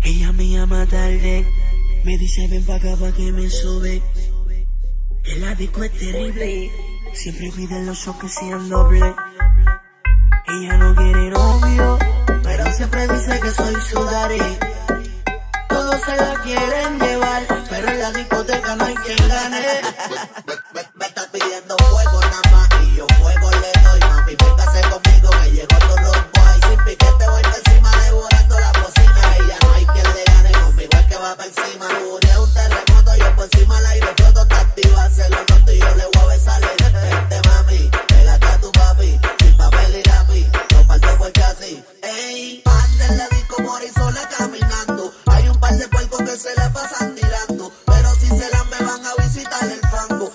Ella me llama tarde, me dice ven pa' acá pa' que me sube. El disco es terrible, siempre pide los shows que sean doble. Ella no quiere novio, pero siempre dice que soy su daddy. Todos se la quieren llevar, pero en la discoteca no hay quien gane. Me estás pidiendo fuego nada más y yo fuego le doy. Mami, véngase conmigo que llegó tu rumbo ahí. Sin piquete voy pa' encima devorando la cocina. Y ya no hay quien le gane, conmigo es que va pa' encima. Une un terremoto, yo por encima al aire floto, te activa, se lo noto y yo le voy a besar. Vente mami, pégate a tu papi, sin papel y lápiz, lo parto por chasis. Ey, anda en la disco morir sola caminando. Hay un par de puercos que se le pasan tirando, pero si se la me van a visitar el fango.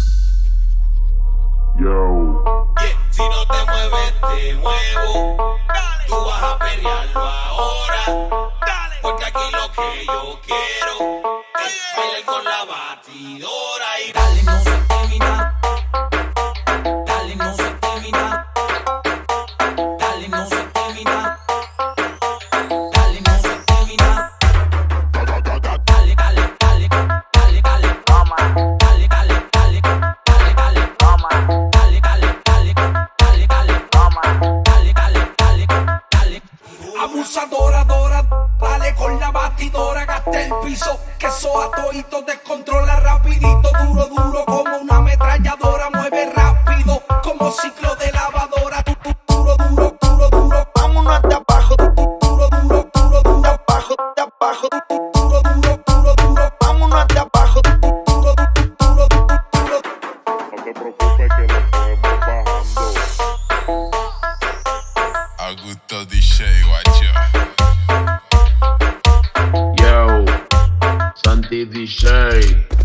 Yo. Yeah, si no te mueves, te muevo. Dale. Tú vas a pelearlo ahora. Dale. Porque aquí lo que yo quiero es bailar con la batidora y dale, no se termina. Dale, no se termina. Dale, no se termina. Dale, no se termina. Dale, dale, dale, dale, dale, toma. Dale, dale, dale, dale, dale, toma. Dale, dale, dale, dale, dale, toma. Dale, dale, dale, dale. Abusadora, dora, dale con la batidora, gasta el piso, que eso a todito descontrola rapidito, duro, duro como una ametralladora, mueve rápido como ciclo de lavadora, duro, duro, duro, duro, vámonos hasta abajo, duro, duro, duro, duro, abajo, abajo, duro, duro, duro, duro, vámonos hasta abajo, duro, duro, duro. No te preocupes que lo podemos bajando. Augusto DJ, guacho. Yo, Santi DJ.